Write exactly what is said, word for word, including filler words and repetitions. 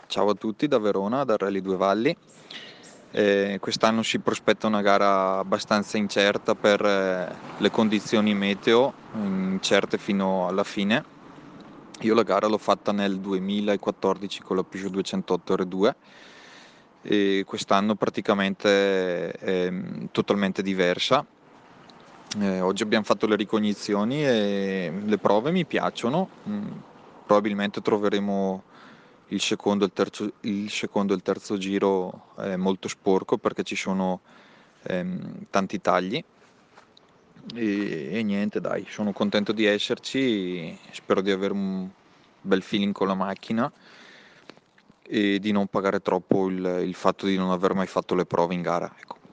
Ciao a tutti da Verona, da Rally Due Valli. Eh, quest'anno si prospetta una gara abbastanza incerta per eh, le condizioni meteo, incerte fino alla fine. Io la gara l'ho fatta nel duemilaquattordici con la Peugeot duecentotto R due e quest'anno praticamente è mm, totalmente diversa. Eh, oggi abbiamo fatto le ricognizioni e le prove mi piacciono. Mm, probabilmente troveremo il secondo e il terzo, il secondo e il terzo giro eh, molto sporco perché ci sono ehm, tanti tagli. E, e niente, dai, sono contento di esserci. Spero di avere un bel feeling con la macchina e di non pagare troppo il, il fatto di non aver mai fatto le prove in gara. Ecco.